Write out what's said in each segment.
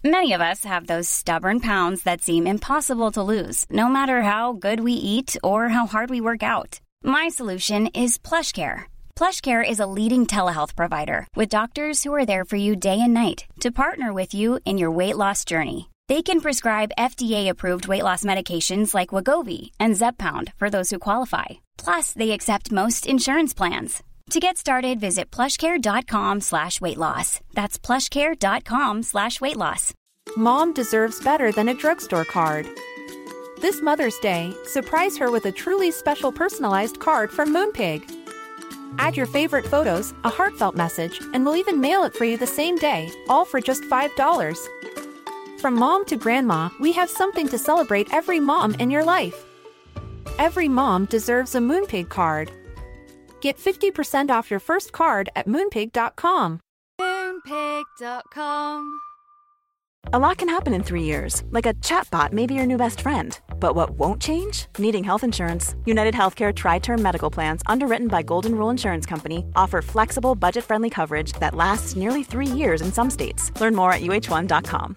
Many of us have those stubborn pounds that seem impossible to lose, no matter how good we eat or how hard we work out. My solution is PlushCare. PlushCare is a leading telehealth provider with doctors who are there for you day and night to partner with you in your weight loss journey. They can prescribe FDA-approved weight loss medications like Wegovy and Zepbound for those who qualify. Plus, they accept most insurance plans. To get started, visit plushcare.com/weightloss. That's plushcare.com/weightloss. Mom deserves better than a drugstore card. This Mother's Day, surprise her with a truly special personalized card from Moonpig. Add your favorite photos, a heartfelt message, and we'll even mail it for you the same day, all for just $5. From mom to grandma, we have something to celebrate every mom in your life. Every mom deserves a Moonpig card. Get 50% off your first card at Moonpig.com. Moonpig.com. A lot can happen in 3 years, like a chatbot may be your new best friend. But what won't change? Needing health insurance. United Healthcare Tri-Term Medical Plans, underwritten by Golden Rule Insurance Company, offer flexible, budget-friendly coverage that lasts nearly 3 years in some states. Learn more at UH1.com.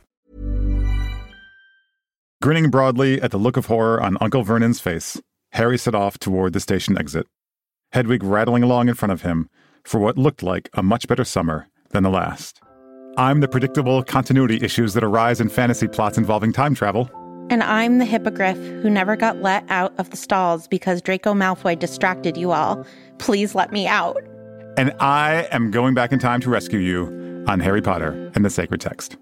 Grinning broadly at the look of horror on Uncle Vernon's face, Harry set off toward the station exit, Hedwig rattling along in front of him for what looked like a much better summer than the last. I'm the predictable continuity issues that arise in fantasy plots involving time travel. And I'm the hippogriff who never got let out of the stalls because Draco Malfoy distracted you all. Please let me out. And I am going back in time to rescue you on Harry Potter and the Sacred Text.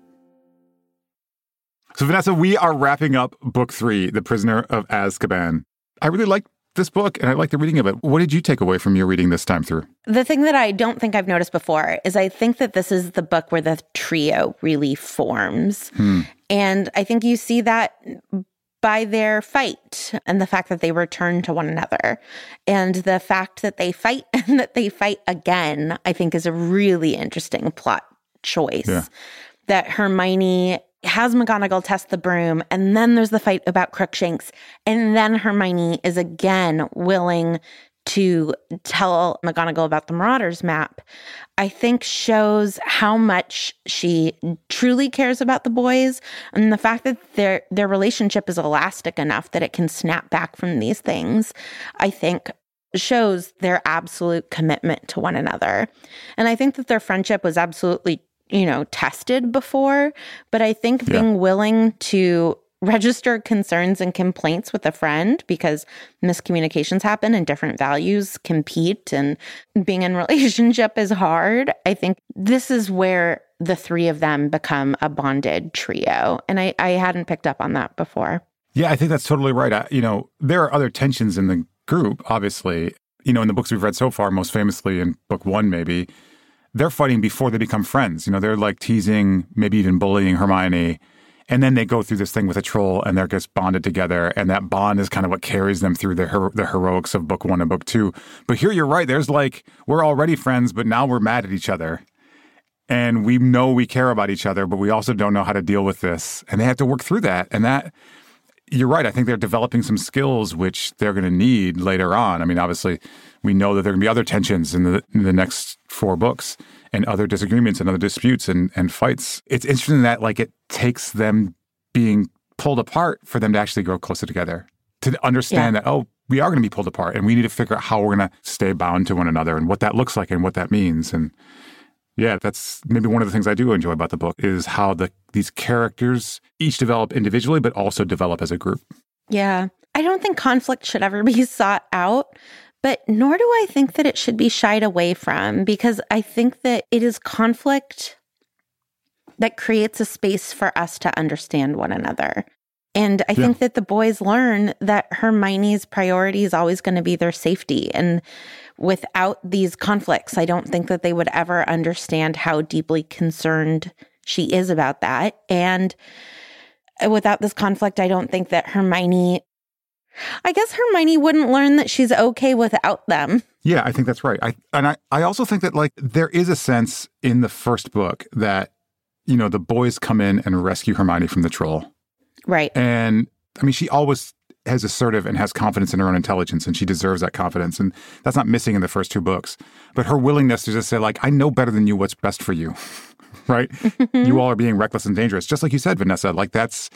So, Vanessa, we are wrapping up Book 3, The Prisoner of Azkaban. I really liked this book, and I liked the reading of it. What did you take away from your reading this time through? The thing that I don't think I've noticed before is I think that this is the book where the trio really forms. And I think you see that by their fight and the fact that they return to one another. And the fact that they fight and that they fight again, I think is a really interesting plot choice. Yeah. That Hermione has McGonagall test the broom, and then there's the fight about Crookshanks, and then Hermione is again willing to tell McGonagall about the Marauders map, I think shows how much she truly cares about the boys, and the fact that their relationship is elastic enough that it can snap back from these things, I think shows their absolute commitment to one another. And I think that their friendship was absolutely tested before, but I think being willing to register concerns and complaints with a friend because miscommunications happen and different values compete and being in relationship is hard. I think this is where the three of them become a bonded trio. And I hadn't picked up on that before. Yeah, I think that's totally right. There are other tensions in the group, obviously. In the books we've read so far, most famously in book 1 maybe, they're fighting before they become friends. They're like teasing, maybe even bullying Hermione. And then they go through this thing with a troll and they're just bonded together. And that bond is kind of what carries them through the heroics of book 1 and book 2. But here you're right. There's we're already friends, but now we're mad at each other. And we know we care about each other, but we also don't know how to deal with this. And they have to work through that. And that, you're right. I think they're developing some skills which they're going to need later on. I mean, obviously, we know that there are going to be other tensions in the next 4 books and other disagreements and other disputes and fights. It's interesting that it takes them being pulled apart for them to actually grow closer together, to understand that, we are going to be pulled apart and we need to figure out how we're going to stay bound to one another and what that looks like and what that means. And yeah, that's maybe one of the things I do enjoy about the book is how these characters each develop individually, but also develop as a group. Yeah. I don't think conflict should ever be sought out, but nor do I think that it should be shied away from, because I think that it is conflict that creates a space for us to understand one another. And I think that the boys learn that Hermione's priority is always going to be their safety. And without these conflicts, I don't think that they would ever understand how deeply concerned she is about that. And without this conflict, I don't think that Hermione wouldn't learn that she's okay without them. Yeah, I think that's right. I also think that there is a sense in the first book that, the boys come in and rescue Hermione from the troll. Right. And I mean, she always has assertive and has confidence in her own intelligence, and she deserves that confidence. And that's not missing in the first 2 books. But her willingness to just say, I know better than you what's best for you. right? You all are being reckless and dangerous. Just like you said, Vanessa, like that's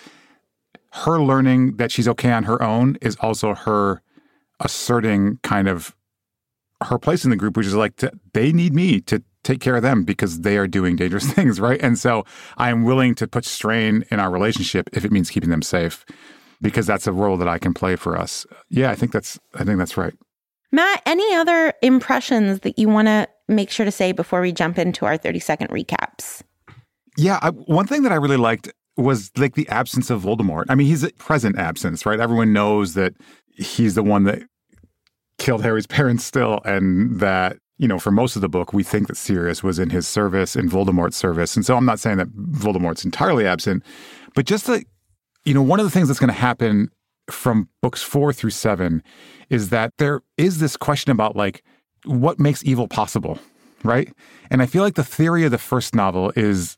her learning that she's okay on her own is also her asserting kind of her place in the group, which is like, they need me to take care of them because they are doing dangerous things, right? And so I am willing to put strain in our relationship if it means keeping them safe, because that's a role that I can play for us. Yeah, I think that's right. Matt, any other impressions that you want to make sure to say before we jump into our 30-second recaps? Yeah, one thing that I really liked was like the absence of Voldemort. I mean, he's a present absence, right? Everyone knows that he's the one that killed Harry's parents still, and that, you know, for most of the book, we think that Sirius was in his service, in Voldemort's service. And so I'm not saying that Voldemort's entirely absent, but just like, you know, one of the things that's going to happen from books 4 through 7 is that there is this question about like, what makes evil possible, right? And I feel like the theory of the first novel is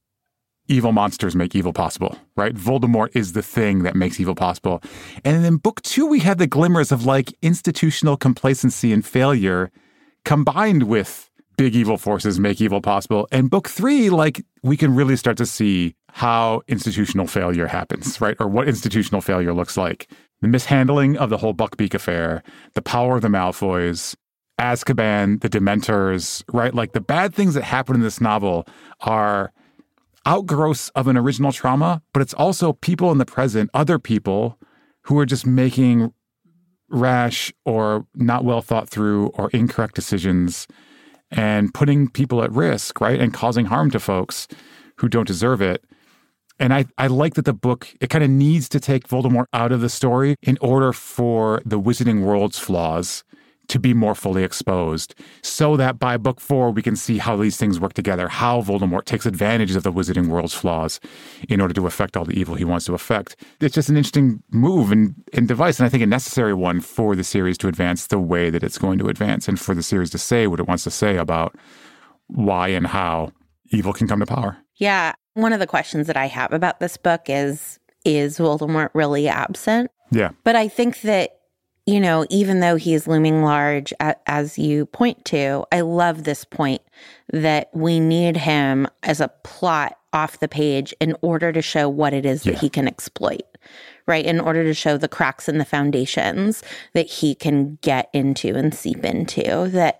evil monsters make evil possible, right? Voldemort is the thing that makes evil possible. And in book 2, we had the glimmers of like institutional complacency and failure combined with big evil forces make evil possible. And book 3, like, we can really start to see how institutional failure happens, right? Or what institutional failure looks like. The mishandling of the whole Buckbeak affair, the power of the Malfoys, Azkaban, the Dementors, right? Like, the bad things that happen in this novel are outgrowths of an original trauma, but it's also people in the present, other people who are just making rash or not well thought through or incorrect decisions and putting people at risk, right? And causing harm to folks who don't deserve it. And I like that the book, it kind of needs to take Voldemort out of the story in order for the Wizarding World's flaws to be more fully exposed, so that by book 4, we can see how these things work together, how Voldemort takes advantage of the Wizarding World's flaws in order to affect all the evil he wants to affect. It's just an interesting move and device, and I think a necessary one for the series to advance the way that it's going to advance, and for the series to say what it wants to say about why and how evil can come to power. Yeah. One of the questions that I have about this book is Voldemort really absent? Yeah. But I think that, you know, even though he is looming large, as you point to, I love this point that we need him as a plot off the page in order to show what it is that he can exploit, right? In order to show the cracks in the foundations that he can get into and seep into, that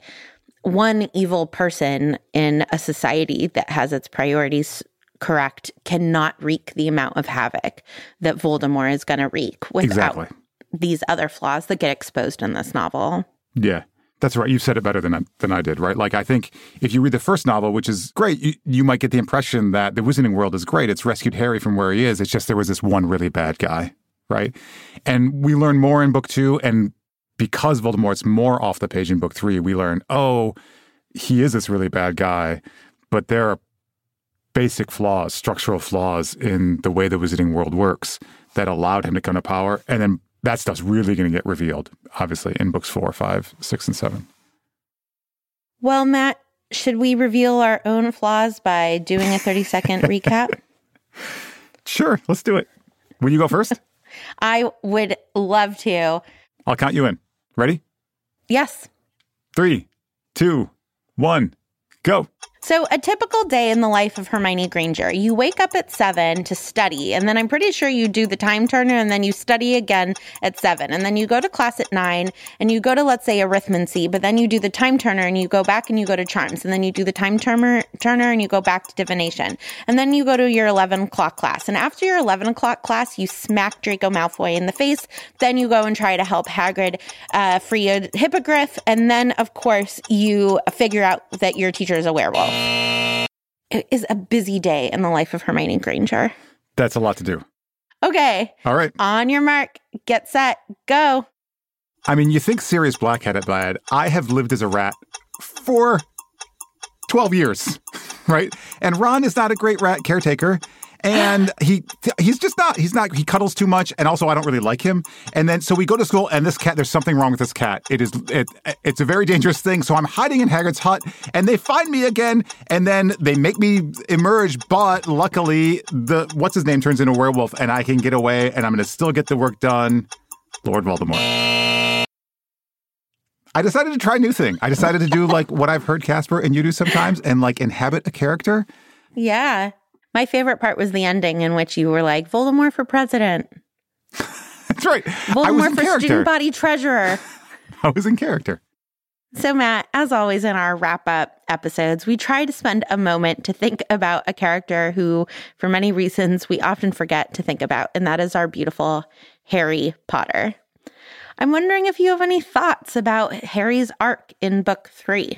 one evil person in a society that has its priorities correct cannot wreak the amount of havoc that Voldemort is going to wreak without these other flaws that get exposed in this novel. Yeah, that's right. You said it better than I did, right? Like, I think if you read the first novel, which is great, you might get the impression that the Wizarding World is great. It's rescued Harry from where he is. It's just there was this one really bad guy, right? And we learn more in book 2, and because Voldemort's more off the page in book 3, we learn, oh, he is this really bad guy, but there are basic flaws, structural flaws in the way the Wizarding World works that allowed him to come to power. And then that stuff's really going to get revealed, obviously, in books 4, 5, 6, and 7. Well, Matt, should we reveal our own flaws by doing a 30-second recap? Sure, let's do it. Will you go first? I would love to. I'll count you in. Ready? Yes. 3, 2, 1, go. So a typical day in the life of Hermione Granger, you wake up at 7 to study, and then I'm pretty sure you do the time turner, and then you study again at 7, and then you go to class at 9, and you go to, let's say, arithmancy, but then you do the time turner, and you go back and you go to charms, and then you do the time turner, and you go back to divination, and then you go to your 11 o'clock class, and after your 11 o'clock class, you smack Draco Malfoy in the face, then you go and try to help Hagrid free a hippogriff, and then, of course, you figure out that your teacher is a werewolf. It is a busy day in the life of Hermione Granger. That's a lot to do. Okay. All right. On your mark, get set, go. I mean, you think Sirius Black had it bad. I have lived as a rat for 12 years, right? And Ron is not a great rat caretaker. And he's just not, he cuddles too much. And also I don't really like him. And then, so we go to school and this cat, there's something wrong with this cat. It's a very dangerous thing. So I'm hiding in Hagrid's hut and they find me again. And then they make me emerge. But luckily what's his name turns into a werewolf and I can get away and I'm going to still get the work done. Lord Voldemort. I decided to try a new thing. I decided to do like what I've heard Casper and you do sometimes and like inhabit a character. Yeah. My favorite part was the ending in which you were like, Voldemort for president. That's right. Voldemort for student body treasurer. I was in character. So, Matt, as always in our wrap-up episodes, we try to spend a moment to think about a character who, for many reasons, we often forget to think about, and that is our beautiful Harry Potter. I'm wondering if you have any thoughts about Harry's arc in book 3.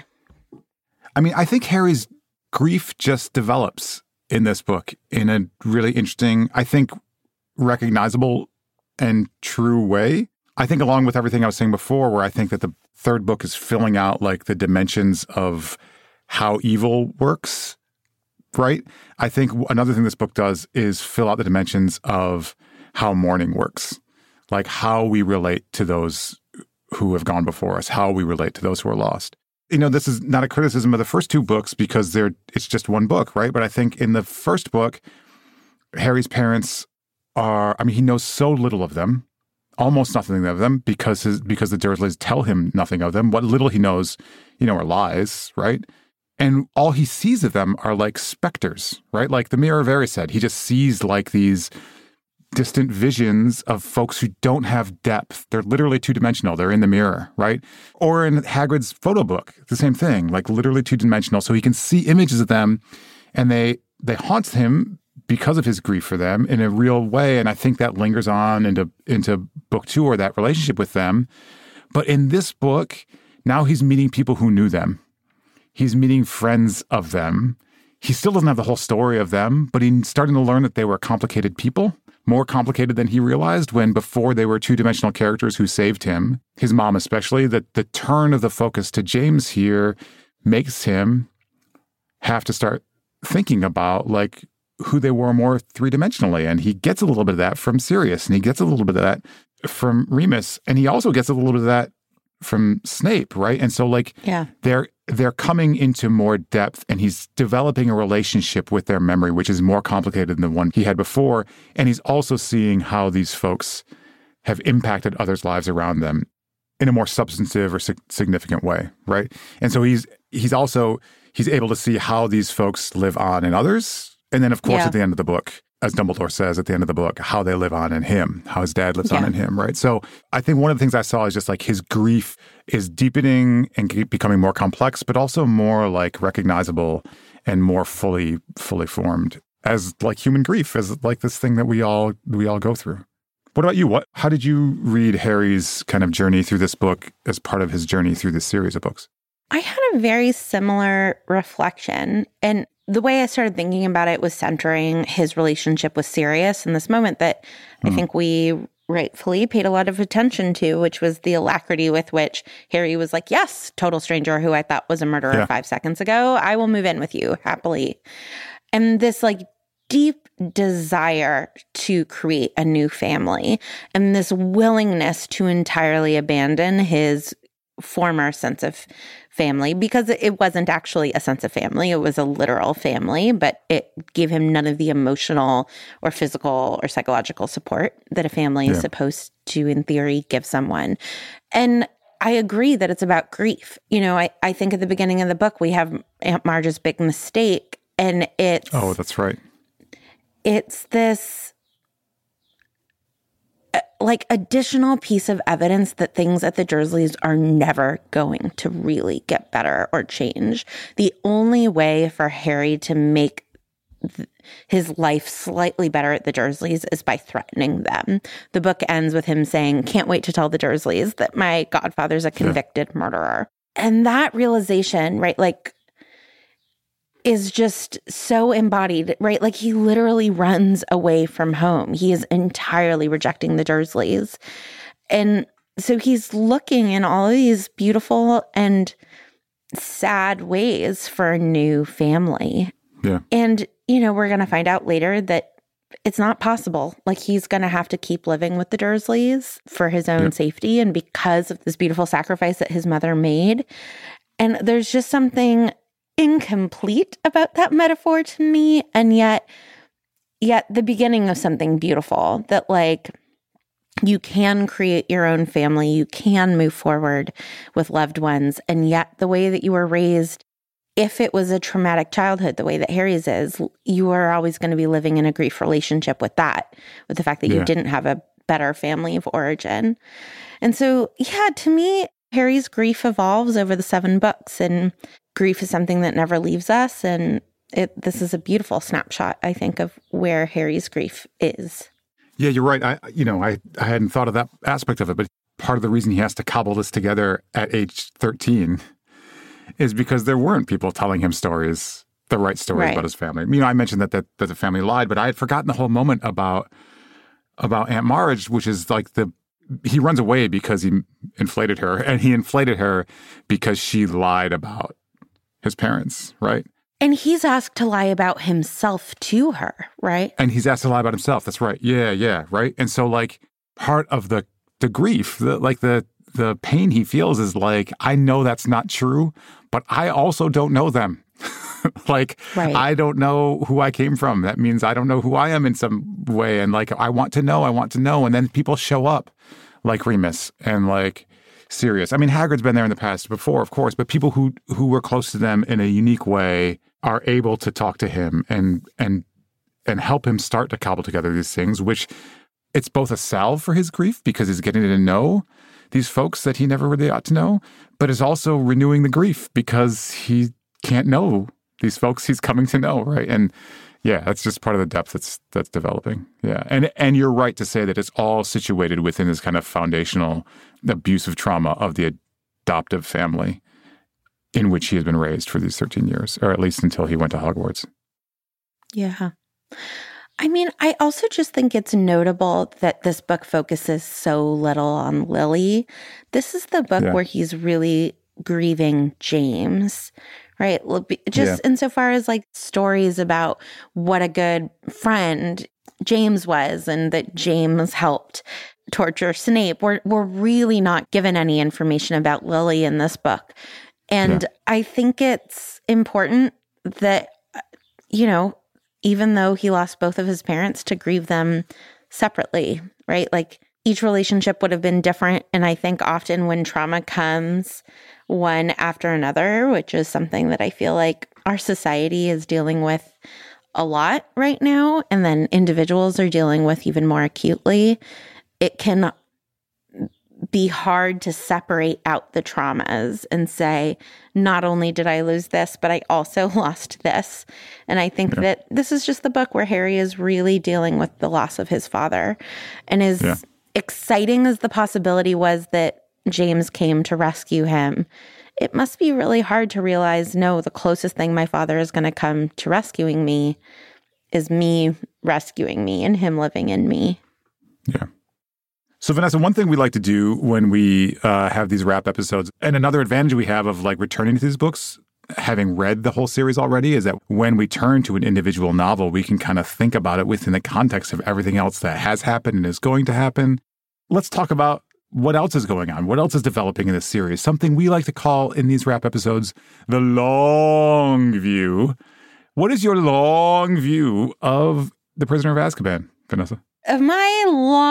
I mean, I think Harry's grief just develops in this book in a really interesting, I think, recognizable and true way. I think along with everything I was saying before, where I think that the third book is filling out like the dimensions of how evil works, right? I think another thing this book does is fill out the dimensions of how mourning works, like how we relate to those who have gone before us, how we relate to those who are lost. You know, this is not a criticism of the first two books because it's just one book, right? But I think in the first book, Harry's parents he knows so little of them, almost nothing of them, because the Dursleys tell him nothing of them. What little he knows, are lies, right? And all he sees of them are like specters, right? Like the Mirror of Erised. He just sees like these distant visions of folks who don't have depth. They're literally two-dimensional. They're in the mirror, right? Or in Hagrid's photo book, the same thing, like literally two-dimensional. So he can see images of them, and they haunt him because of his grief for them in a real way. And I think that lingers on into book 2, or that relationship with them. But in this book, now he's meeting people who knew them. He's meeting friends of them. He still doesn't have the whole story of them, but he's starting to learn that they were complicated people, more complicated than he realized when before they were two-dimensional characters who saved him, his mom especially. That the turn of the focus to James here makes him have to start thinking about like who they were more three-dimensionally. And he gets a little bit of that from Sirius, and he gets a little bit of that from Remus, and he also gets a little bit of that from Snape, right? And so like they're coming into more depth, and he's developing a relationship with their memory, which is more complicated than the one he had before. And he's also seeing how these folks have impacted others' lives around them in a more substantive or significant way, right? And so he's able to see how these folks live on in others. And then, of course, at the end of the book, as Dumbledore says at the end of the book, how they live on in him, how his dad lives on in him, right? So I think one of the things I saw is just like his grief is deepening and becoming more complex, but also more like recognizable and more fully formed as like human grief, as like this thing that we all go through. What about you? How did you read Harry's kind of journey through this book as part of his journey through this series of books? I had a very similar reflection, and the way I started thinking about it was centering his relationship with Sirius in this moment that I think we rightfully paid a lot of attention to, which was the alacrity with which Harry was like, yes, total stranger who I thought was a murderer 5 seconds ago, I will move in with you happily. And this like deep desire to create a new family and this willingness to entirely abandon his former sense of family, because it wasn't actually a sense of family. It was a literal family, but it gave him none of the emotional or physical or psychological support that a family is supposed to, in theory, give someone. And I agree that it's about grief. I think at the beginning of the book, we have Aunt Marge's big mistake, and it's... Oh, that's right. It's this... like additional piece of evidence that things at the Dursleys are never going to really get better or change. The only way for Harry to make his life slightly better at the Dursleys is by threatening them. The book ends with him saying, can't wait to tell the Dursleys that my godfather's a convicted murderer. And that realization, right, like, is just so embodied, right? Like he literally runs away from home. He is entirely rejecting the Dursleys. And so he's looking in all of these beautiful and sad ways for a new family. Yeah. And, we're going to find out later that it's not possible. Like he's going to have to keep living with the Dursleys for his own safety and because of this beautiful sacrifice that his mother made. And there's just something incomplete about that metaphor to me, and yet the beginning of something beautiful, that like you can create your own family, you can move forward with loved ones, and yet the way that you were raised if it was a traumatic childhood, the way that Harry's is, you are always going to be living in a grief relationship with that, with the fact that you didn't have a better family of origin. And so, yeah, to me, Harry's grief evolves over the 7 books, and grief is something that never leaves us. And this is a beautiful snapshot, I think, of where Harry's grief is. Yeah, you're right. I hadn't thought of that aspect of it, but part of the reason he has to cobble this together at age 13 is because there weren't people telling him stories, the right stories about his family. You know, I mentioned that the family lied, but I had forgotten the whole moment about Aunt Marge, which is like he runs away because he inflated her, and he inflated her because she lied about his parents, right? And he's asked to lie about himself to her, right? And he's asked to lie about himself. That's right. Yeah, right? And so, like, part of the grief, the pain he feels is like, I know that's not true, but I also don't know them. I don't know who I came from. That means I don't know who I am in some way. And like, I want to know. And then people show up like Remus and like Sirius. I mean, Hagrid's been there in the past before, of course, but people who were close to them in a unique way are able to talk to him and help him start to cobble together these things, which it's both a salve for his grief because he's getting to know these folks that he never really ought to know, but is also renewing the grief because he can't know these folks he's coming to know, right? And yeah, that's just part of the depth that's developing. Yeah, and you're right to say that it's all situated within this kind of foundational abusive trauma of the adoptive family in which he has been raised for these 13 years, or at least until he went to Hogwarts. Yeah. I mean, I also just think it's notable that this book focuses so little on Lily. This is the book where he's really grieving James, right? Just insofar as like stories about what a good friend James was and that James helped torture Snape. We're really not given any information about Lily in this book. And I think it's important that, you know, even though he lost both of his parents, to grieve them separately, right? Like each relationship would have been different. And I think often when trauma comes one after another, which is something that I feel like our society is dealing with a lot right now, and then individuals are dealing with even more acutely, it can be hard to separate out the traumas and say, not only did I lose this, but I also lost this. And I think that this is just the book where Harry is really dealing with the loss of his father. And as exciting as the possibility was that James came to rescue him, it must be really hard to realize, no, the closest thing my father is going to come to rescuing me is me rescuing me and him living in me. Yeah. So Vanessa, one thing we like to do when we have these wrap episodes, and another advantage we have of like returning to these books, having read the whole series already, is that when we turn to an individual novel, we can kind of think about it within the context of everything else that has happened and is going to happen. Let's talk about what else is going on. What else is developing in this series? Something we like to call in these wrap episodes, the long view. What is your long view of The Prisoner of Azkaban, Vanessa? Of my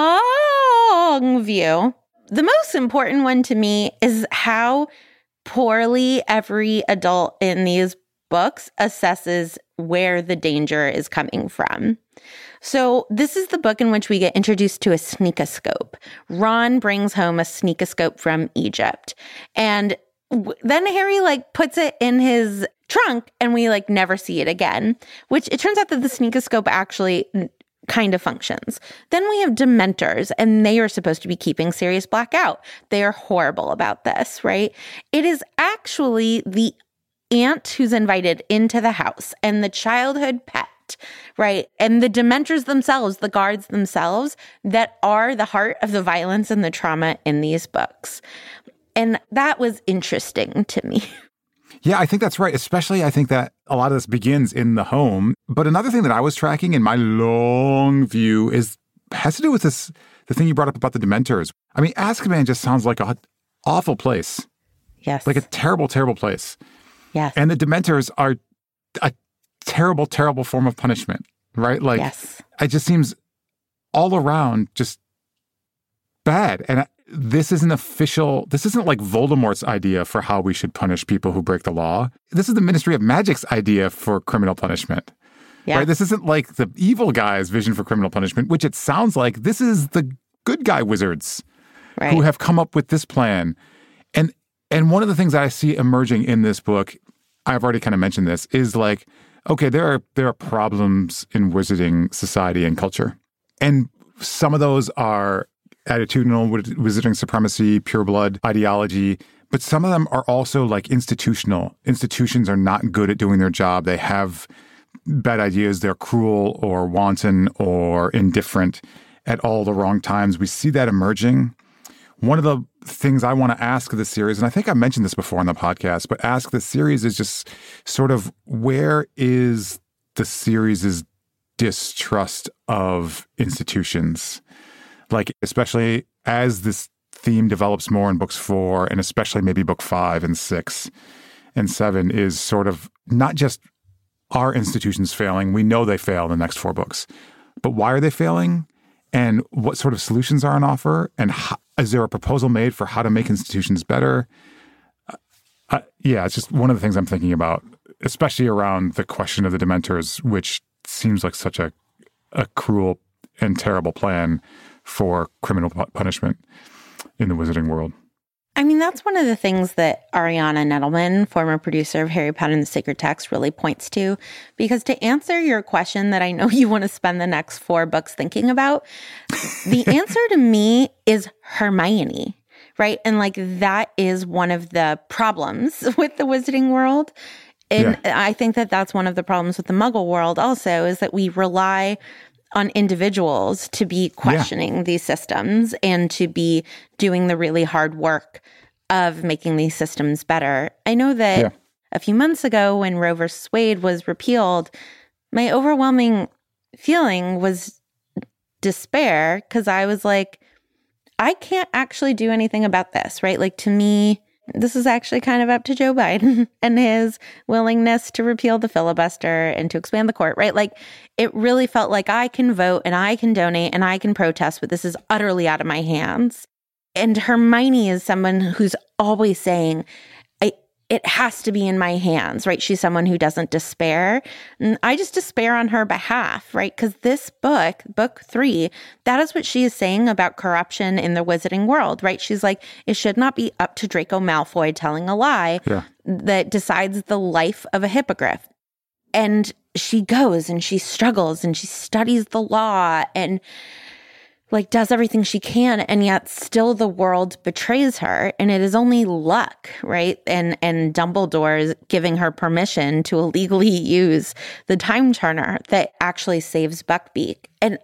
long view, the most important one to me is how poorly every adult in these books assesses where the danger is coming from. So this is the book in which we get introduced to a sneakoscope. Ron brings home a sneakoscope from Egypt. And then Harry puts it in his trunk and we never see it again, which it turns out that the sneakoscope actually kind of functions. Then we have Dementors, and they are supposed to be keeping Sirius Black out. They are horrible about this, right? It is actually the aunt who's invited into the house and the childhood pet, right? And the Dementors themselves, the guards themselves, that are the heart of the violence and the trauma in these books. And that was interesting to me. Yeah, I think that's right. Especially, I think that a lot of this begins in the home. But another thing that I was tracking in my long view has to do with the thing you brought up about the Dementors. I mean, Azkaban just sounds like an awful place. Yes. Like a terrible, terrible place. Yes. And the Dementors are a terrible, terrible form of punishment, right? Yes. It just seems all around just bad. this isn't like Voldemort's idea for how we should punish people who break the law. This is the Ministry of Magic's idea for criminal punishment. Yeah. Right? This isn't like the evil guy's vision for criminal punishment, which it sounds like this is the good guy wizards who have come up with this plan. And one of the things that I see emerging in this book, I've already kind of mentioned this, is like, okay, there are problems in wizarding society and culture. And some of those are attitudinal wizarding supremacy, pureblood ideology, but some of them are also like institutional. Institutions are not good at doing their job. They have bad ideas. They're cruel or wanton or indifferent at all the wrong times. We see that emerging. One of the things I want to ask the series, and I think I mentioned this before on the podcast, but ask the series is just sort of, where is the series' distrust of institutions? Like, especially as this theme develops more in books 4, and especially maybe book 5 and 6 and 7, is sort of not just, are institutions failing? We know they fail in the next 4 books. But why are they failing? And what sort of solutions are on offer? And is there a proposal made for how to make institutions better? It's just one of the things I'm thinking about, especially around the question of the Dementors, which seems like such a cruel and terrible plan for criminal punishment in the wizarding world. I mean, that's one of the things that Ariana Nettleman, former producer of Harry Potter and the Sacred Text, really points to. Because to answer your question that I know you want to spend the next 4 books thinking about, the answer to me is Hermione, right? And like, that is one of the problems with the wizarding world. And I think that that's one of the problems with the Muggle world also, is that we rely on individuals to be questioning these systems and to be doing the really hard work of making these systems better. I know that a few months ago when Roe versus Wade was repealed, my overwhelming feeling was despair, because I was like, I can't actually do anything about this, right? Like, to me, this is actually kind of up to Joe Biden and his willingness to repeal the filibuster and to expand the court, right? Like, it really felt like I can vote and I can donate and I can protest, but this is utterly out of my hands. And Hermione is someone who's always saying, it has to be in my hands, right? She's someone who doesn't despair. And I just despair on her behalf, right? Because this book, book 3, that is what she is saying about corruption in the wizarding world, right? She's like, it should not be up to Draco Malfoy telling a lie that decides the life of a hippogriff. And she goes and she struggles and she studies the law and like does everything she can, and yet still the world betrays her, and it is only luck, right? And Dumbledore giving her permission to illegally use the time turner that actually saves Buckbeak. And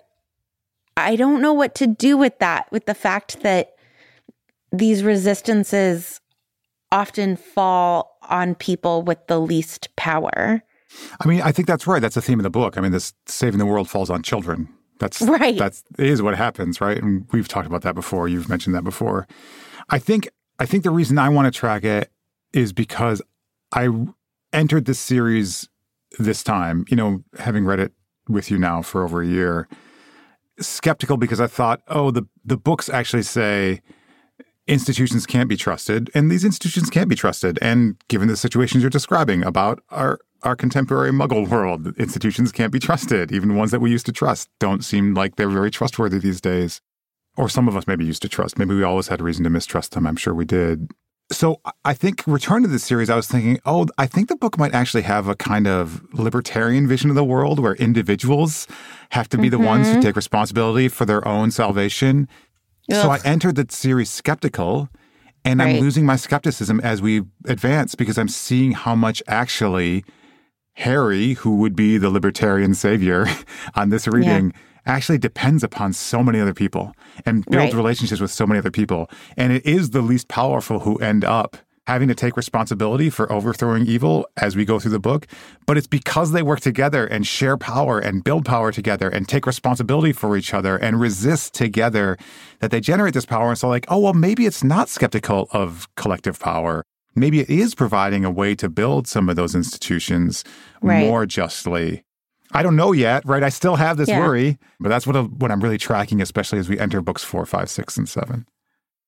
I don't know what to do with that, with the fact that these resistances often fall on people with the least power. I mean, I think that's right. That's the theme of the book. I mean, this saving the world falls on children. That's right. That is what happens, right? And we've talked about that before. You've mentioned that before. I think the reason I want to track it is because I entered this series this time, having read it with you now for over a year, skeptical because I thought, the books actually say institutions can't be trusted, and these institutions can't be trusted. And given the situations you're describing about our contemporary Muggle world, institutions can't be trusted. Even ones that we used to trust don't seem like they're very trustworthy these days. Or some of us maybe used to trust. Maybe we always had reason to mistrust them. I'm sure we did. So I think, return to this series, I was thinking, I think the book might actually have a kind of libertarian vision of the world where individuals have to be the ones who take responsibility for their own salvation. Ugh. So I entered the series skeptical, and I'm losing my skepticism as we advance because I'm seeing how much actually Harry, who would be the libertarian savior on this reading, actually depends upon so many other people and builds relationships with so many other people. And it is the least powerful who end up having to take responsibility for overthrowing evil as we go through the book. But it's because they work together and share power and build power together and take responsibility for each other and resist together that they generate this power. And so maybe it's not skeptical of collective power. Maybe it is providing a way to build some of those institutions more justly. I don't know yet, right? I still have this worry, but that's what I'm really tracking, especially as we enter books 4, 5, 6, and 7.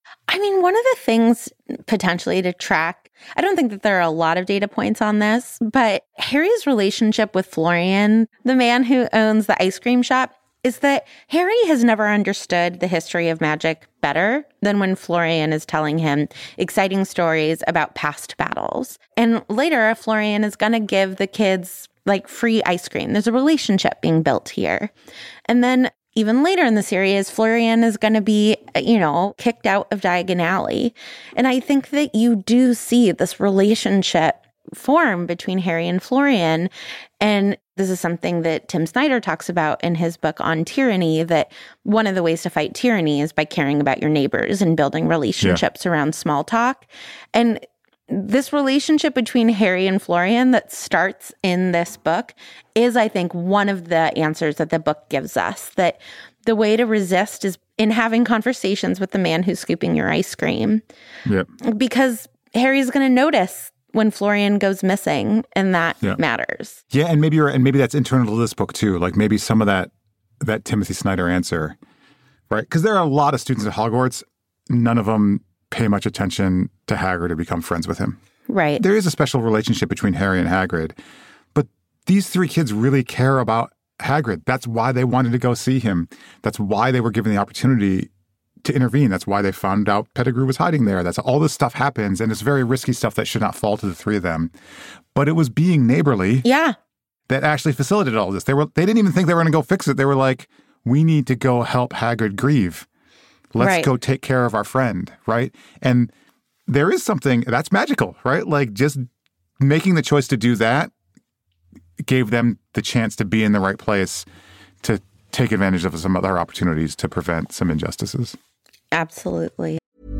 mean, one of the things potentially to track, I don't think that there are a lot of data points on this, but Harry's relationship with Florian, the man who owns the ice cream shop, is that Harry has never understood the history of magic better than when Florian is telling him exciting stories about past battles. And later, Florian is going to give the kids like free ice cream. There's a relationship being built here. And then even later in the series, Florian is going to be, kicked out of Diagon Alley. And I think that you do see this relationship form between Harry and Florian. And this is something that Tim Snyder talks about in his book on tyranny, that one of the ways to fight tyranny is by caring about your neighbors and building relationships around small talk. And this relationship between Harry and Florian that starts in this book is, I think, one of the answers that the book gives us, that the way to resist is in having conversations with the man who's scooping your ice cream. Yep. Because Harry's going to notice when Florian goes missing, and that matters. Yeah, and maybe that's internal to this book too. Like maybe some of that Timothy Snyder answer, right? Because there are a lot of students at Hogwarts. None of them pay much attention to Hagrid or become friends with him. Right. There is a special relationship between Harry and Hagrid, but these three kids really care about Hagrid. That's why they wanted to go see him. That's why they were given the opportunity to intervene. That's why they found out Pettigrew was hiding there. That's all this stuff happens, and it's very risky stuff that should not fall to the three of them. But it was being neighborly that actually facilitated all this. They didn't even think they were going to go fix it. They were like, we need to go help Hagrid grieve. Let's go take care of our friend, right? And there is something that's magical, right? Like just making the choice to do that gave them the chance to be in the right place to take advantage of some other opportunities to prevent some injustices. Absolutely.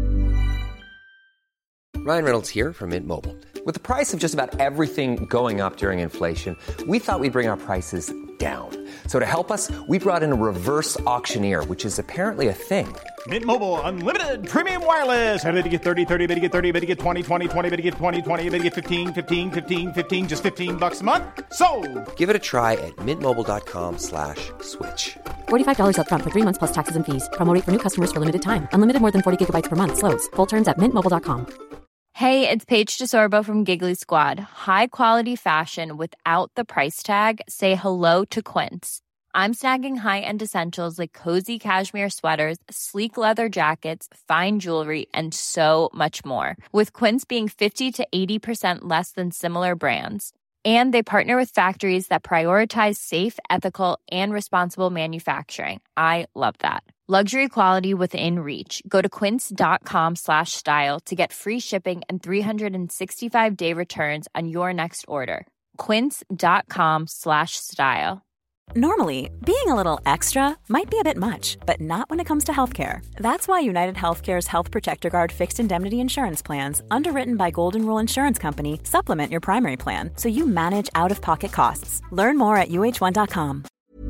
Ryan Reynolds here from Mint Mobile. With the price of just about everything going up during inflation, we thought we'd bring our prices down. So to help us, we brought in a reverse auctioneer, which is apparently a thing. Mint Mobile Unlimited Premium Wireless. How to get 30, 30, bit to get 30, bit to get 20, 20, 20, bit to get 20, 20, bit to get 15, 15, 15, 15, just $15 a month? Sold! Give it a try at mintmobile.com/switch. $45 up front for 3 months plus taxes and fees. Promo rate for new customers for limited time. Unlimited more than 40 gigabytes per month. Slows full terms at mintmobile.com. Hey, it's Paige DeSorbo from Giggly Squad. High quality fashion without the price tag. Say hello to Quince. I'm snagging high-end essentials like cozy cashmere sweaters, sleek leather jackets, fine jewelry, and so much more. With Quince being 50 to 80% less than similar brands. And they partner with factories that prioritize safe, ethical, and responsible manufacturing. I love that. Luxury quality within reach. Go to quince.com/style to get free shipping and 365-day returns on your next order. Quince.com/style. Normally, being a little extra might be a bit much, but not when it comes to healthcare. That's why United Healthcare's Health Protector Guard fixed indemnity insurance plans, underwritten by Golden Rule Insurance Company, supplement your primary plan so you manage out-of-pocket costs. Learn more at UH1.com.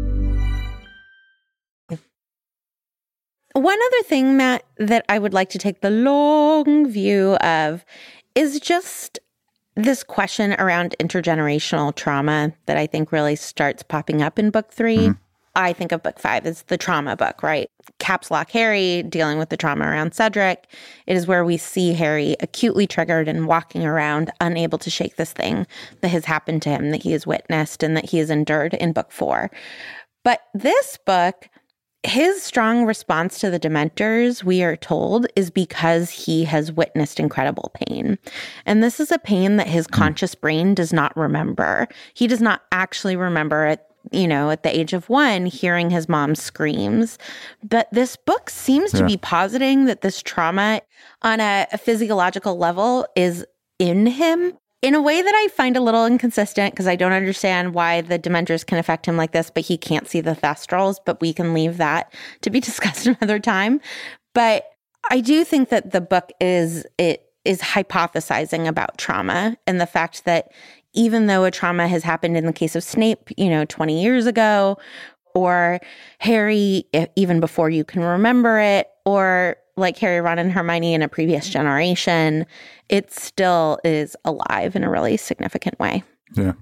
One other thing, Matt, that I would like to take the long view of is just this question around intergenerational trauma that I think really starts popping up in book 3. Mm-hmm. I think of book 5 as the trauma book, right? Caps Lock Harry dealing with the trauma around Cedric. It is where we see Harry acutely triggered and walking around unable to shake this thing that has happened to him, that he has witnessed and that he has endured in book 4. But this book, his strong response to the Dementors, we are told, is because he has witnessed incredible pain. And this is a pain that his conscious brain does not remember. He does not actually remember at the age of 1, hearing his mom's screams. But this book seems to be positing that this trauma on a physiological level is in him. In a way that I find a little inconsistent, because I don't understand why the Dementors can affect him like this, but he can't see the Thestrals, but we can leave that to be discussed another time. But I do think that the book is hypothesizing about trauma and the fact that even though a trauma has happened in the case of Snape, 20 years ago, or Harry, even before you can remember it, or like Harry, Ron, and Hermione in a previous generation, it still is alive in a really significant way. Yeah.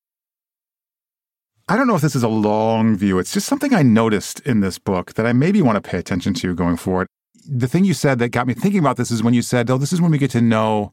I don't know if this is a long view. It's just something I noticed in this book that I maybe want to pay attention to going forward. the thing you said that got me thinking about this is when you said, oh, this is when we get to know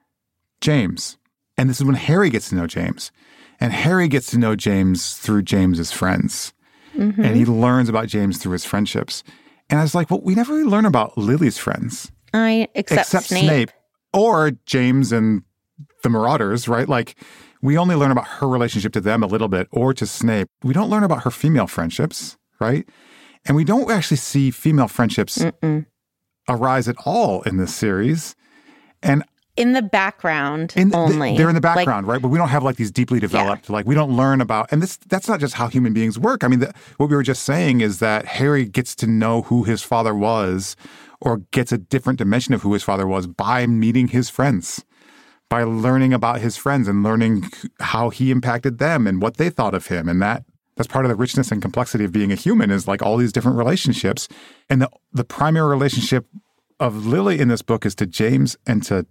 James. And this is when Harry gets to know James. And Harry gets to know James through James's friends. Mm-hmm. And he learns about James through his friendships. And I was like, well, we never really learn about Lily's friends. Except Snape. Or James and the Marauders, right? Like, we only learn about her relationship to them a little bit, or to Snape. We don't learn about her female friendships, right? And we don't actually see female friendships arise at all in this series. And in the background only. They're in the background, right? But we don't have like these deeply developed, like we don't learn about, and that's not just how human beings work. I mean, what we were just saying is that Harry gets to know who his father was, or gets a different dimension of who his father was by meeting his friends, by learning about his friends and learning how he impacted them and what they thought of him. And that's part of the richness and complexity of being a human, is like all these different relationships. And the primary relationship of Lily in this book is to James and to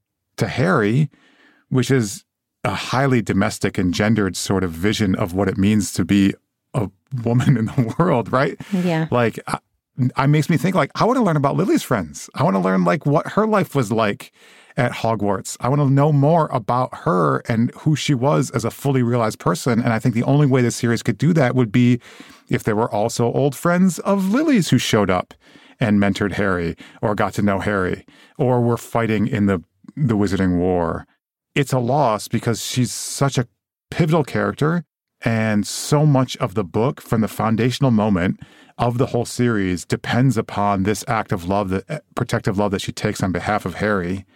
Harry, which is a highly domestic and gendered sort of vision of what it means to be a woman in the world, right? Yeah. Like, it makes me think, like, I want to learn about Lily's friends. I want to learn, like, what her life was like at Hogwarts. I want to know more about her and who she was as a fully realized person. And I think the only way the series could do that would be if there were also old friends of Lily's who showed up and mentored Harry, or got to know Harry, or were fighting in the Wizarding War. It's a loss because she's such a pivotal character, and so much of the book, from the foundational moment of the whole series, depends upon this act of love, the protective love that she takes on behalf of Harry.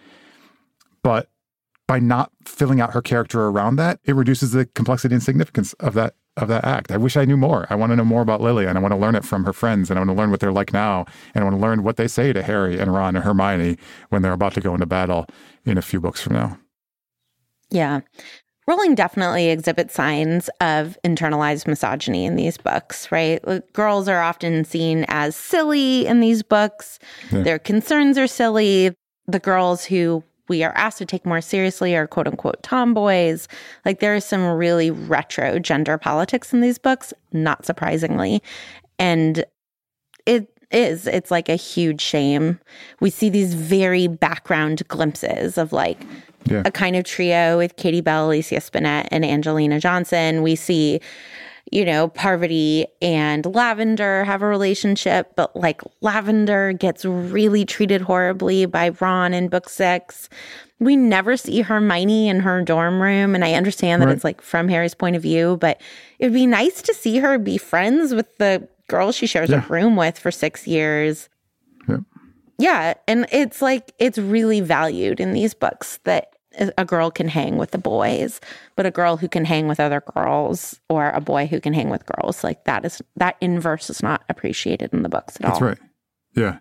But by not filling out her character around that, it reduces the complexity and significance of that act. I wish I knew more. I want to know more about Lily, and I want to learn it from her friends, and I want to learn what they're like now, and I want to learn what they say to Harry and Ron and Hermione when they're about to go into battle in a few books from now. Yeah. Rowling definitely exhibits signs of internalized misogyny in these books, right? Girls are often seen as silly in these books. Yeah. Their concerns are silly. The girls who we are asked to take more seriously are quote unquote tomboys. Like, there is some really retro gender politics in these books, not surprisingly. And it's like a huge shame. We see these very background glimpses of like a kind of trio with Katie Bell, Alicia Spinett, and Angelina Johnson. We see, Parvati and Lavender have a relationship, but like Lavender gets really treated horribly by Ron in book 6. We never see Hermione in her dorm room, and I understand that it's like from Harry's point of view, but it would be nice to see her be friends with the girl she shares a room with for 6 years. Yeah, and it's like, it's really valued in these books that a girl can hang with the boys, but a girl who can hang with other girls, or a boy who can hang with girls, like that inverse is not appreciated in the books at all. That's right. Yeah.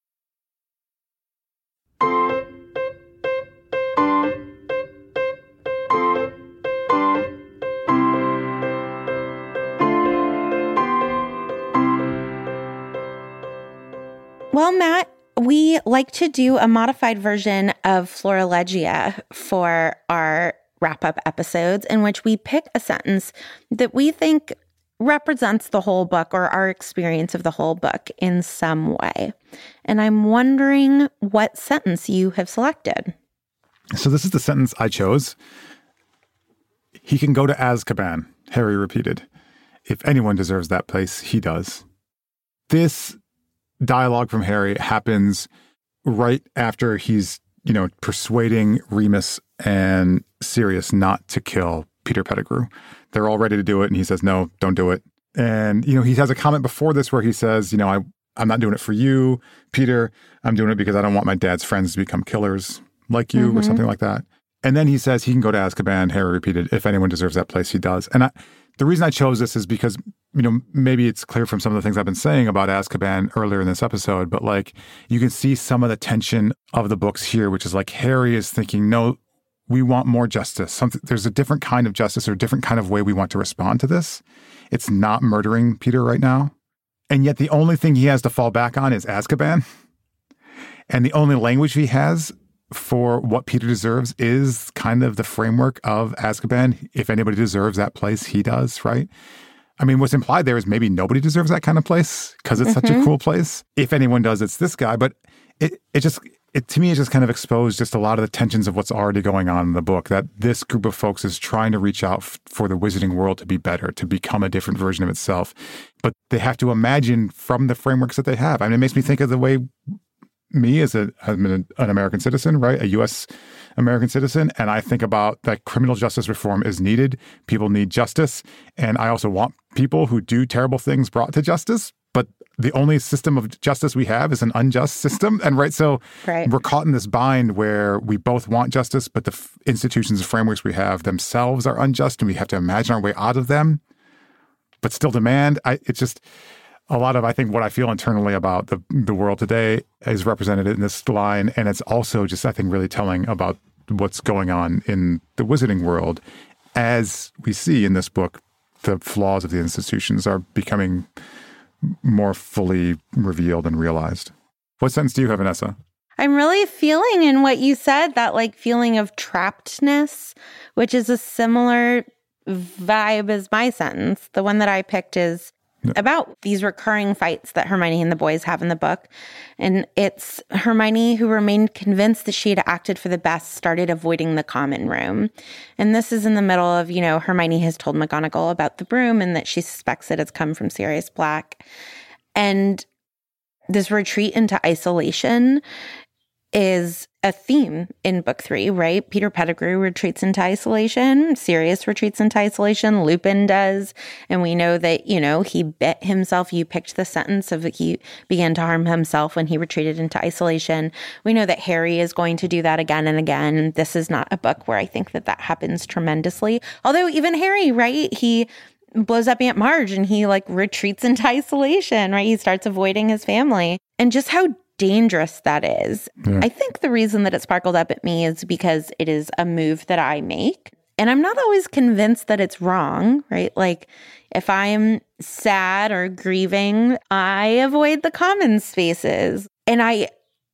Well, Matt, we like to do a modified version of Florilegia for our wrap-up episodes, in which we pick a sentence that we think represents the whole book, or our experience of the whole book in some way. And I'm wondering what sentence you have selected. So this is the sentence I chose. "He can go to Azkaban," Harry repeated. "If anyone deserves that place, he does." This dialogue from Harry happens right after he's, persuading Remus and Sirius not to kill Peter Pettigrew. They're all ready to do it, and he says, "No, don't do it." And, he has a comment before this where he says, I'm not doing it for you, Peter. I'm doing it because I don't want my dad's friends to become killers like you, or something like that. And then he says he can go to Azkaban. Harry repeated, "If anyone deserves that place, he does." And the reason I chose this is because, maybe it's clear from some of the things I've been saying about Azkaban earlier in this episode, but like, you can see some of the tension of the books here, which is like Harry is thinking, no, we want more justice. There's a different kind of justice, or a different kind of way we want to respond to this. It's not murdering Peter right now. And yet the only thing he has to fall back on is Azkaban. And the only language he has for what Peter deserves is kind of the framework of Azkaban. If anybody deserves that place, he does, right? I mean, what's implied there is maybe nobody deserves that kind of place because it's such a cool place. If anyone does, it's this guy. But it to me, it just kind of exposed just a lot of the tensions of what's already going on in the book, that this group of folks is trying to reach out for the wizarding world to be better, to become a different version of itself. But they have to imagine from the frameworks that they have. I mean, it makes me think of the way me as I'm an American citizen, right? A U.S. American citizen. And I think about that criminal justice reform is needed. People need justice. And I also want people who do terrible things brought to justice. But the only system of justice we have is an unjust system. And so we're caught in this bind where we both want justice, but the institutions and frameworks we have themselves are unjust, and we have to imagine our way out of them, but still demand. It's just a lot of, I think, what I feel internally about the world today is represented in this line. And it's also just, I think, really telling about what's going on in the wizarding world. As we see in this book, the flaws of the institutions are becoming more fully revealed and realized. What sentence do you have, Vanessa? I'm really feeling in what you said, that like feeling of trappedness, which is a similar vibe as my sentence. The one that I picked is about these recurring fights that Hermione and the boys have in the book. And it's Hermione, who remained convinced that she had acted for the best, started avoiding the common room. And this is in the middle of, Hermione has told McGonagall about the broom and that she suspects that it's come from Sirius Black. And this retreat into isolation is a theme in book 3, right? Peter Pettigrew retreats into isolation. Sirius retreats into isolation. Lupin does. And we know that, he bit himself. You picked the sentence of he began to harm himself when he retreated into isolation. We know that Harry is going to do that again and again. This is not a book where I think that happens tremendously. Although even Harry, right? He blows up Aunt Marge and he retreats into isolation, right? He starts avoiding his family. And just how dangerous that is. Yeah. I think the reason that it sparkled up at me is because it is a move that I make. And I'm not always convinced that it's wrong, right? Like if I'm sad or grieving, I avoid the common spaces. And I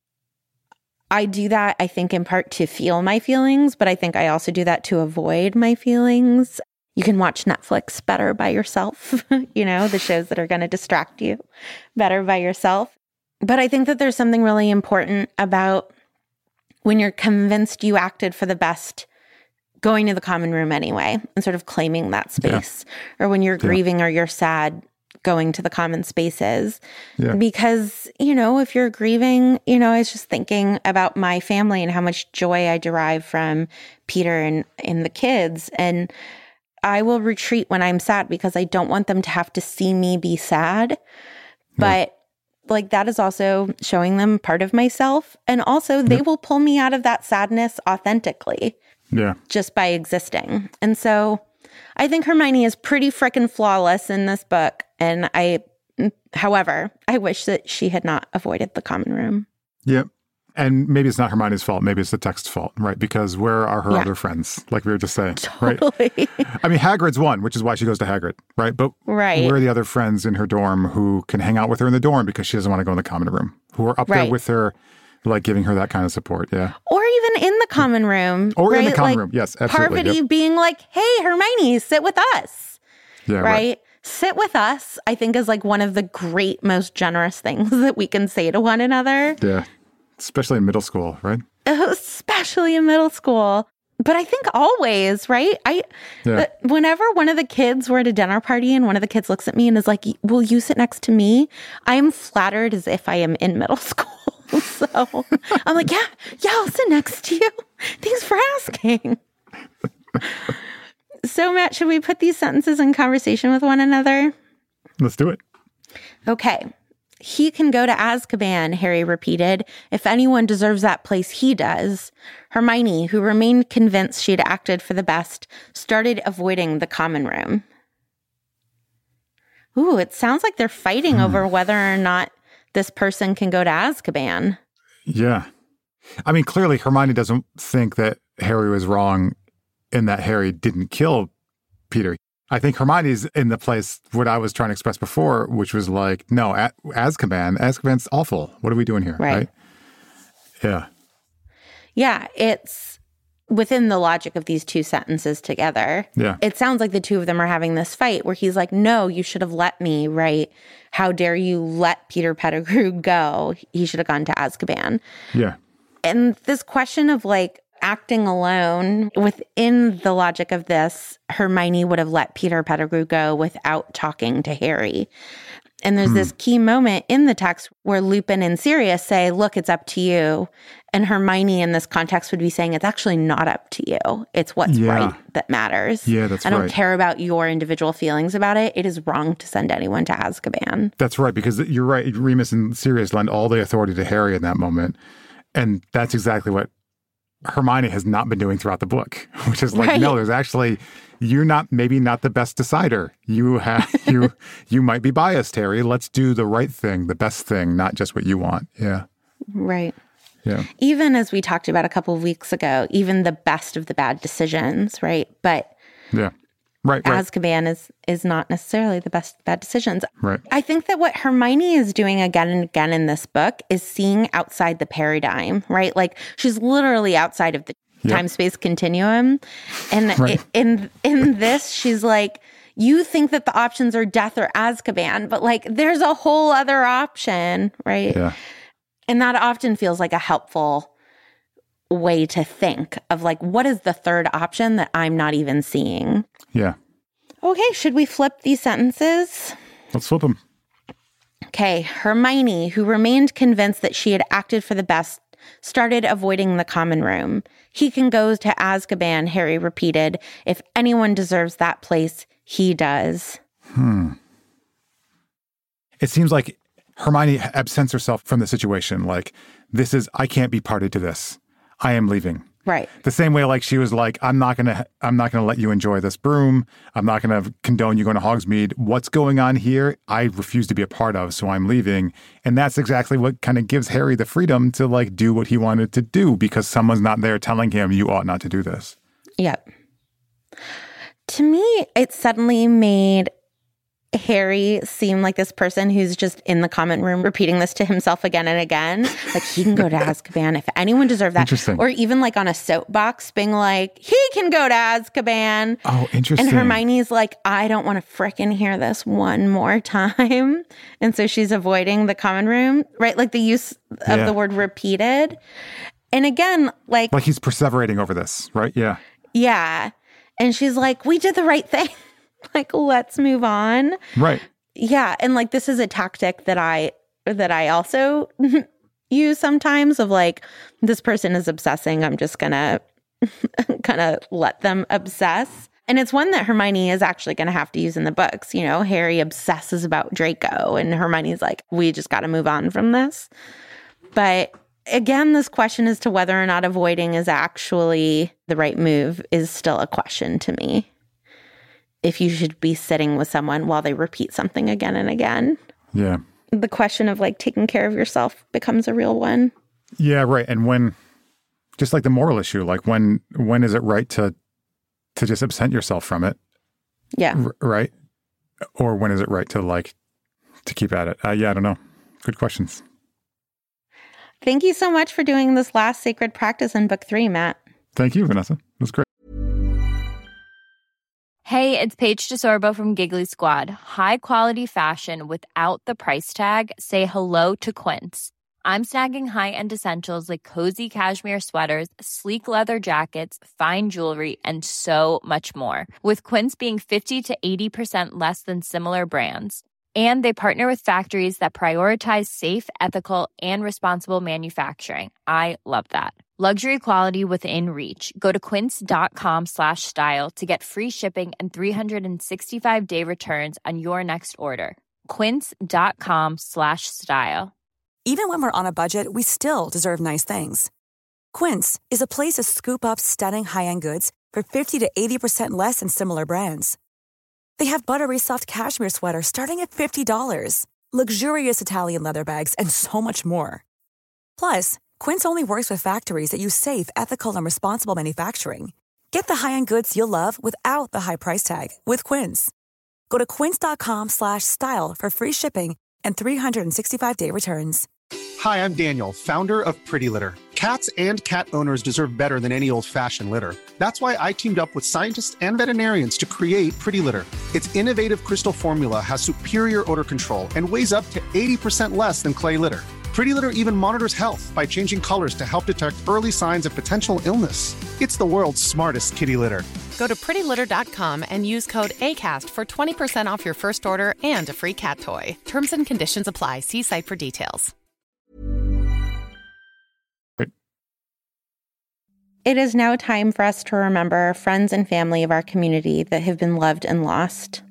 do that, I think, in part to feel my feelings, but I think I also do that to avoid my feelings. You can watch Netflix better by yourself, the shows that are going to distract you better by yourself. But I think that there's something really important about when you're convinced you acted for the best, going to the common room anyway and sort of claiming that space. Yeah. Or when you're grieving or you're sad, going to the common spaces. Yeah. Because, if you're grieving, I was just thinking about my family and how much joy I derive from Peter and the kids. And I will retreat when I'm sad because I don't want them to have to see me be sad. But that is also showing them part of myself. And also they will pull me out of that sadness authentically. Yeah. Just by existing. And so I think Hermione is pretty frickin' flawless in this book. And however, I wish that she had not avoided the common room. Yep. And maybe it's not Hermione's fault. Maybe it's the text's fault, right? Because where are her other friends? Like we were just saying, totally. Right? I mean, Hagrid's one, which is why she goes to Hagrid, right? But where are the other friends in her dorm who can hang out with her in the dorm because she doesn't want to go in the common room, who are up there with her, giving her that kind of support, yeah. Or even in the common room. Or in the common room, yes, absolutely. Parvati being like, hey, Hermione, sit with us, right? Sit with us, I think is one of the great, most generous things that we can say to one another. Yeah. Especially in middle school, right? Especially in middle school. But I think always, right? Whenever one of the kids were at a dinner party and one of the kids looks at me and is like, will you sit next to me? I am flattered as if I am in middle school. So I'm like, yeah, I'll sit next to you. Thanks for asking. So Matt, should we put these sentences in conversation with one another? Let's do it. Okay. He can go to Azkaban, Harry repeated. If anyone deserves that place, he does. Hermione, who remained convinced she had acted for the best, started avoiding the common room. Ooh, it sounds like they're fighting over whether or not this person can go to Azkaban. Yeah. I mean, clearly Hermione doesn't think that Harry was wrong in that Harry didn't kill Peter. I think Hermione's in the place what I was trying to express before, which was no, Azkaban's awful. What are we doing here? Right? Yeah. Yeah, it's within the logic of these two sentences together, it sounds like the two of them are having this fight where he's like, no, you should have let me, right? How dare you let Peter Pettigrew go? He should have gone to Azkaban. Yeah. And this question of like acting alone, within the logic of this, Hermione would have let Peter Pettigrew go without talking to Harry. And there's this key moment in the text where Lupin and Sirius say, look, it's up to you. And Hermione in this context would be saying, it's actually not up to you. It's what's right that matters. Yeah, that's right. I don't care about your individual feelings about it. It is wrong to send anyone to Azkaban. That's right, because you're right. Remus and Sirius lend all the authority to Harry in that moment. And that's exactly what Hermione has not been doing throughout the book, which is like, no, there's actually... You're maybe not the best decider. You might be biased, Harry. Let's do the right thing, the best thing, not just what you want. Yeah. Right. Yeah. Even as we talked about a couple of weeks ago, even the best of the bad decisions, right? But yeah. Right. Azkaban is not necessarily the best of bad decisions. Right. I think that what Hermione is doing again and again in this book is seeing outside the paradigm, right? Like she's literally outside of the time-space continuum. And in this, she's like, you think that the options are death or Azkaban, but like there's a whole other option, right? Yeah. And that often feels like a helpful way to think of like, what is the third option that I'm not even seeing? Yeah. Okay, should we flip these sentences? Let's flip them. Okay, Hermione, who remained convinced that she had acted for the best, started avoiding the common room. He can go to Azkaban, Harry repeated. If anyone deserves that place, he does. It seems like Hermione absents herself from the situation. Like, I can't be party to this. I am leaving. Right. The same way, like, she was like, I'm not gonna let you enjoy this broom. I'm not gonna condone you going to Hogsmeade. What's going on here, I refuse to be a part of, so I'm leaving. And that's exactly what kind of gives Harry the freedom to, like, do what he wanted to do because someone's not there telling him, you ought not to do this. Yep. To me, it suddenly made Harry seem like this person who's just in the common room repeating this to himself again and again. Like, he can go to Azkaban if anyone deserves that. Interesting. Or even like on a soapbox being like, he can go to Azkaban. Oh, interesting. And Hermione's like, I don't want to frickin' hear this one more time. And so she's avoiding the common room, right? Like the use of the word repeated. And again, like he's perseverating over this, right? Yeah. Yeah. And she's like, we did the right thing. Like, let's move on. Right. Yeah. And like, this is a tactic that I also use sometimes of like, this person is obsessing. I'm just going to kind of let them obsess. And it's one that Hermione is actually going to have to use in the books. You know, Harry obsesses about Draco and Hermione's like, we just got to move on from this. But again, this question as to whether or not avoiding is actually the right move is still a question to me. If you should be sitting with someone while they repeat something again and again. Yeah. The question of like taking care of yourself becomes a real one. Yeah, right. And when, just like the moral issue, like when is it right to just absent yourself from it? Yeah. Right? Or when is it right to keep at it? Yeah, I don't know. Good questions. Thank you so much for doing this last sacred practice in book 3, Matt. Thank you, Vanessa. It was great. Hey, it's Paige DeSorbo from Giggly Squad. High quality fashion without the price tag. Say hello to Quince. I'm snagging high-end essentials like cozy cashmere sweaters, sleek leather jackets, fine jewelry, and so much more. With Quince being 50 to 80% less than similar brands. And they partner with factories that prioritize safe, ethical, and responsible manufacturing. I love that. Luxury quality within reach. Go to quince.com/style to get free shipping and 365-day returns on your next order. Quince.com/style. Even when we're on a budget, we still deserve nice things. Quince is a place to scoop up stunning high-end goods for 50 to 80% less than similar brands. They have buttery soft cashmere sweaters starting at $50, luxurious Italian leather bags, and so much more. Plus, Quince only works with factories that use safe, ethical, and responsible manufacturing. Get the high-end goods you'll love without the high price tag with Quince. Go to quince.com/style for free shipping and 365-day returns. Hi, I'm Daniel, founder of Pretty Litter. Cats and cat owners deserve better than any old-fashioned litter. That's why I teamed up with scientists and veterinarians to create Pretty Litter. Its innovative crystal formula has superior odor control and weighs up to 80% less than clay litter. Pretty Litter even monitors health by changing colors to help detect early signs of potential illness. It's the world's smartest kitty litter. Go to prettylitter.com and use code ACAST for 20% off your first order and a free cat toy. Terms and conditions apply. See site for details. It is now time for us to remember friends and family of our community that have been loved and lost.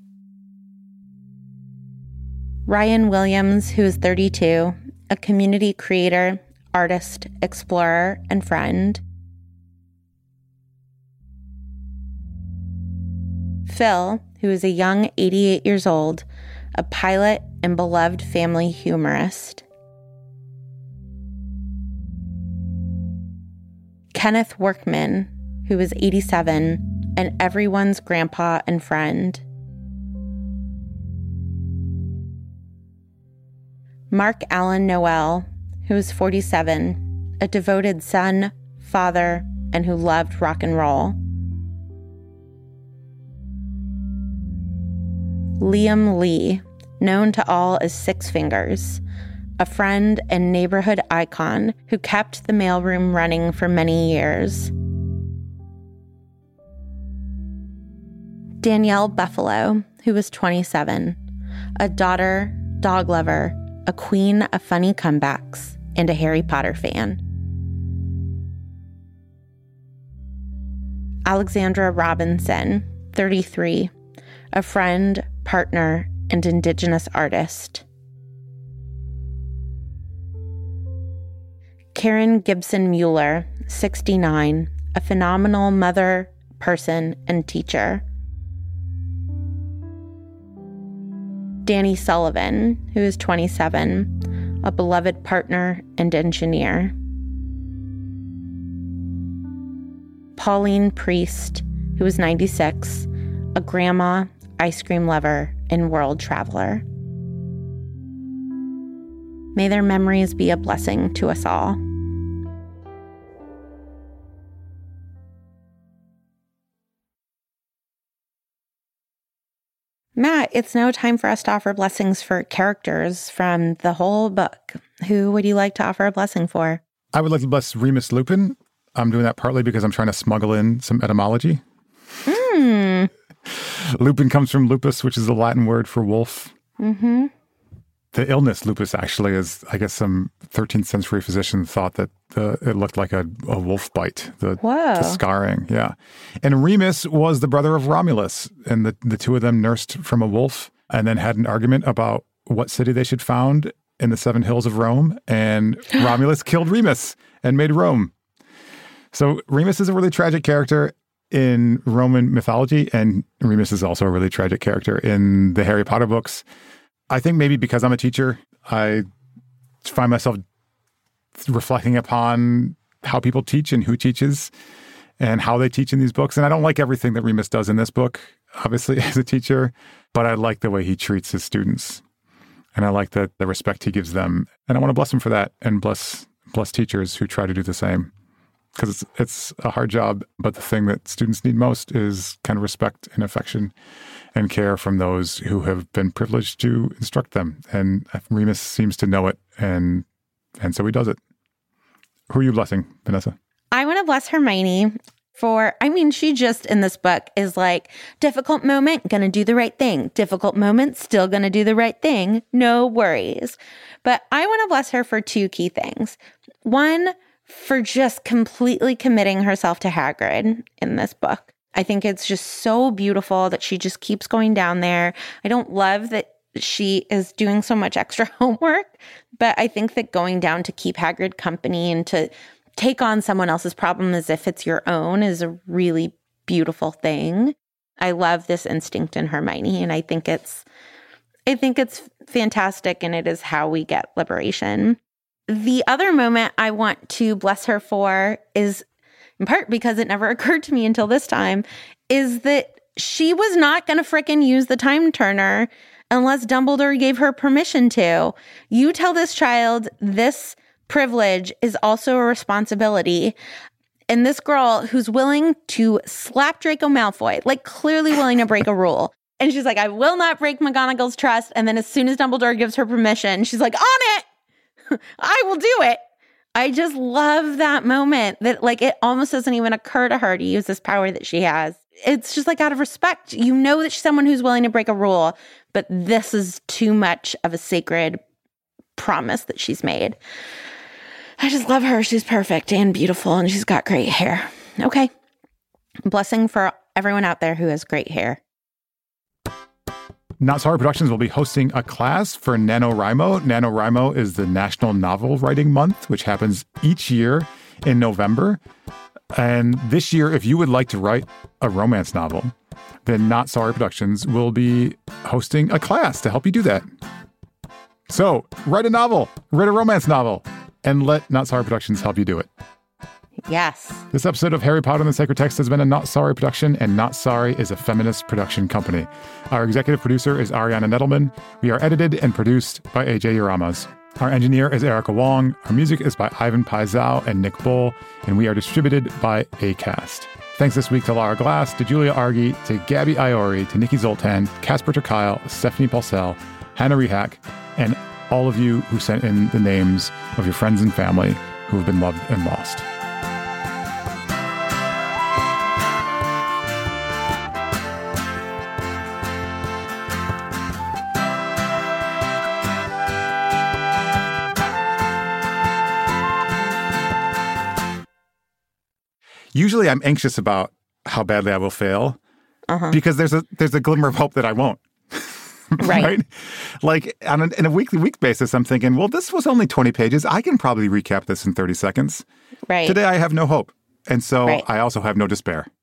Ryan Williams, who is 32, a community creator, artist, explorer, and friend. Phil, who is a young 88 years old, a pilot and beloved family humorist. Kenneth Workman, who is 87, and everyone's grandpa and friend. Mark Allen Noel, who is 47, a devoted son, father, and who loved rock and roll. Liam Lee, known to all as Six Fingers, a friend and neighborhood icon who kept the mailroom running for many years. Danielle Buffalo, who was 27, a daughter, dog lover, a queen of funny comebacks, and a Harry Potter fan. Alexandra Robinson, 33, a friend, partner, and Indigenous artist. Karen Gibson Mueller, 69, a phenomenal mother, person, and teacher. Danny Sullivan, who is 27, a beloved partner and engineer. Pauline Priest, who is 96, a grandma, ice cream lover, and world traveler. May their memories be a blessing to us all. Matt, it's now time for us to offer blessings for characters from the whole book. Who would you like to offer a blessing for? I would like to bless Remus Lupin. I'm doing that partly because I'm trying to smuggle in some etymology. Lupin comes from lupus, which is the Latin word for wolf. Mm-hmm. The illness lupus actually is, I guess, some 13th century physician thought that it looked like a wolf bite, the scarring. Yeah. And Remus was the brother of Romulus, and the two of them nursed from a wolf and then had an argument about what city they should found in the 7 hills of Rome. And Romulus killed Remus and made Rome. So Remus is a really tragic character in Roman mythology, and Remus is also a really tragic character in the Harry Potter books. I think maybe because I'm a teacher, I find myself reflecting upon how people teach and who teaches and how they teach in these books. And I don't like everything that Remus does in this book, obviously, as a teacher, but I like the way he treats his students. And I like the respect he gives them. And I want to bless him for that and bless teachers who try to do the same. Because it's a hard job, but the thing that students need most is kind of respect and affection and care from those who have been privileged to instruct them. And Remus seems to know it, and so he does it. Who are you blessing, Vanessa? I want to bless Hermione she just in this book is like, difficult moment, gonna do the right thing. Difficult moment, still gonna do the right thing. No worries. But I want to bless her for 2 key things. One, for just completely committing herself to Hagrid in this book. I think it's just so beautiful that she just keeps going down there. I don't love that she is doing so much extra homework, but I think that going down to keep Hagrid company and to take on someone else's problem as if it's your own is a really beautiful thing. I love this instinct in Hermione, and I think it's fantastic, and it is how we get liberation. The other moment I want to bless her for is, in part because it never occurred to me until this time, is that she was not going to frickin' use the time turner unless Dumbledore gave her permission to. You tell this child this privilege is also a responsibility. And this girl who's willing to slap Draco Malfoy, like clearly willing to break a rule. And she's like, I will not break McGonagall's trust. And then as soon as Dumbledore gives her permission, she's like, on it! I will do it. I just love that moment that like it almost doesn't even occur to her to use this power that she has. It's just like out of respect. You know that she's someone who's willing to break a rule, but this is too much of a sacred promise that she's made. I just love her. She's perfect and beautiful, and she's got great hair. Okay. Blessing for everyone out there who has great hair. Not Sorry Productions will be hosting a class for NaNoWriMo. NaNoWriMo is the National Novel Writing Month, which happens each year in November. And this year, if you would like to write a romance novel, then Not Sorry Productions will be hosting a class to help you do that. So, write a novel, write a romance novel, and let Not Sorry Productions help you do it. Yes. This episode of Harry Potter and the Sacred Text has been a Not Sorry production, and Not Sorry is a feminist production company. Our executive producer is Ariana Nettleman. We are edited and produced by AJ Uramas. Our engineer is Erica Wong. Our music is by Ivan Paisau and Nick Bull, and we are distributed by Acast. Thanks this week to Lara Glass, to Julia Argy, to Gabby Iori, to Nikki Zoltan, Casper ter Kuile, Stephanie Pulsell, Hannah Rehak, and all of you who sent in the names of your friends and family who have been loved and lost. Usually I'm anxious about how badly I will fail because there's a glimmer of hope that I won't. Right? Like in a week basis, I'm thinking, well, this was only 20 pages. I can probably recap this in 30 seconds. Right. Today I have no hope. And so I also have no despair.